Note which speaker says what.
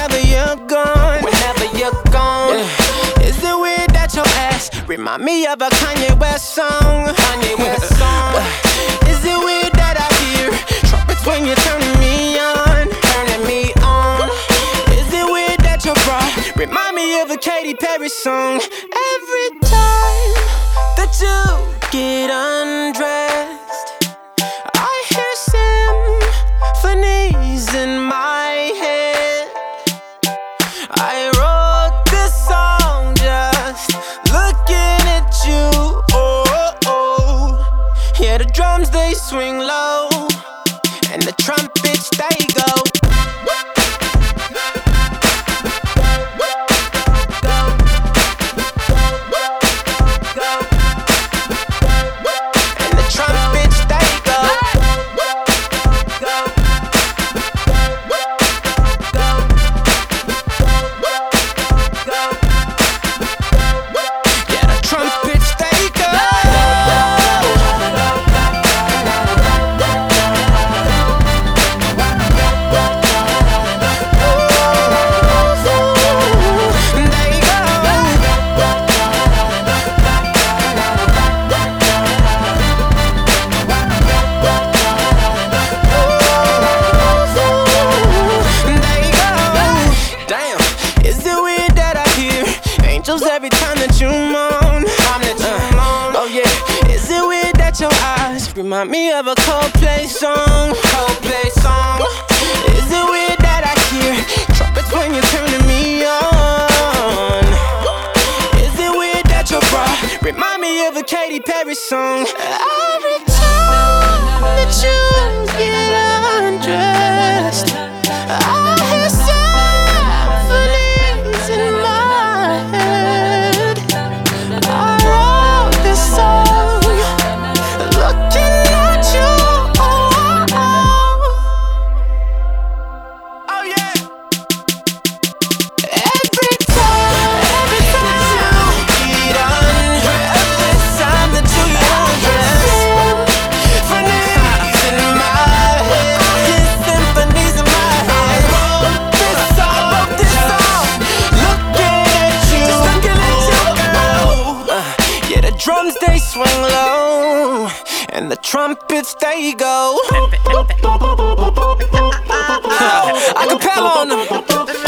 Speaker 1: whenever you're gone. Whenever you're gone. Yeah. Is it weird that your ass remind me of a Kanye West song? Kanye West song. Is it weird that I hear trumpets when you're turning me on? Turning me on. Is it weird that your bra remind me of a Katy Perry song? Every time that you get undressed, I hear symphonies in my head. I wrote this song just looking at you. Oh, oh, oh. Yeah, the drums they swing low, and the trumpets they go. Every time that you moan, oh yeah. Is it weird that your eyes remind me of a Coldplay song? Coldplay song. Is it weird that I hear trumpets when you're turning me on? Is it weird that your bra remind me of a Katy Perry song? Every time that you get undressed, I hear symphonies in my head. I wrote this song looking at you. Oh, oh. Oh yeah. Every time you get undressed, every time that you get undressed, symphonies in my head. Yeah, symphonies in my head. I wrote this song looking at you. Just looking at you, girl. Yeah, the drums they swing low, and the trumpets they go. Acapella on them.